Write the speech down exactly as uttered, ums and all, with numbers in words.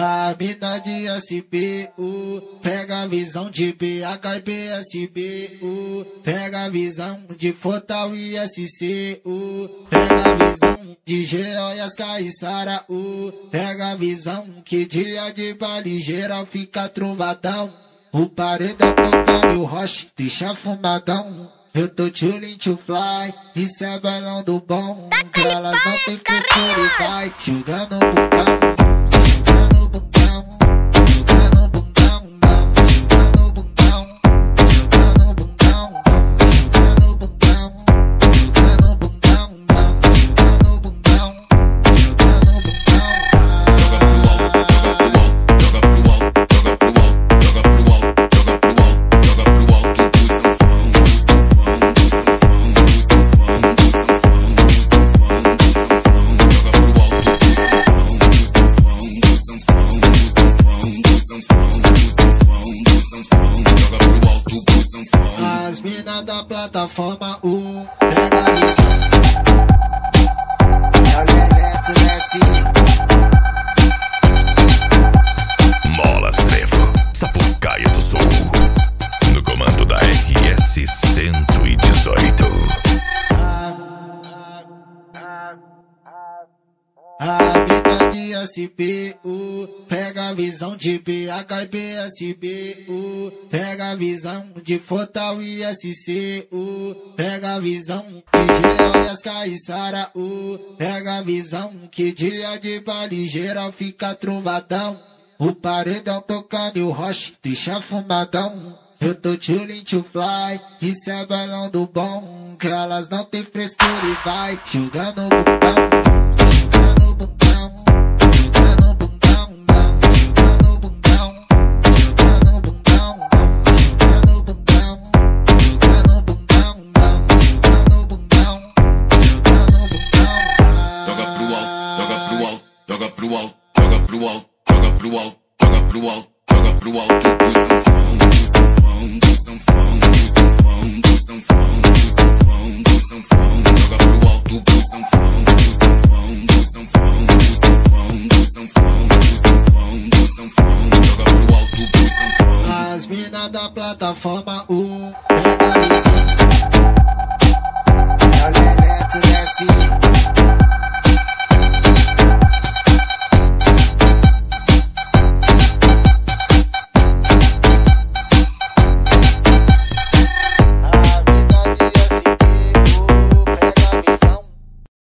A mina de S P U pega a visão de B H e B S B U, pega a visão de Fortal e S C U, pega a visão de Geóias, Caiçara U, pega a visão que dia de baile geral fica trovadão. O paredão tocando e o roche deixa fumadão. Eu tô chillin' to fly, isso é bailão do bom. Que elas não tem frescura e vai jogando o bundão. As mina da plataforma um pega a visão. É o Leleto, né, filho? Molas Trevo, Sapucaia do Sul, no comando da R S cento e dezoito. A mina de S P U pega a visão de B H e B S B U, pega a visão de Fortal e S C U, pega a visão de Geóias, Caiçara U, pega a visão que dia de baile geral fica trovadão. O paredão tocando e o roche deixa fumadão. Eu tô chillin' to fly, isso é bailão do bom. Que elas não tem frescura e vai jogando o bundão. Joga pro alto, joga pro alto, joga pro alto, joga pro alto, joga pro alto, do sanfão, do sanfão, do sanfão, do sanfão, do sanfão, do sanfão, do sanfão, joga pro alto, do sanfão, do sanfão, do sanfão, do sanfão, do sanfão, do sanfão, do sanfão, joga pro alto, do sanfão. As mina da plataforma um pega a visão. É o Leleto, né, filho?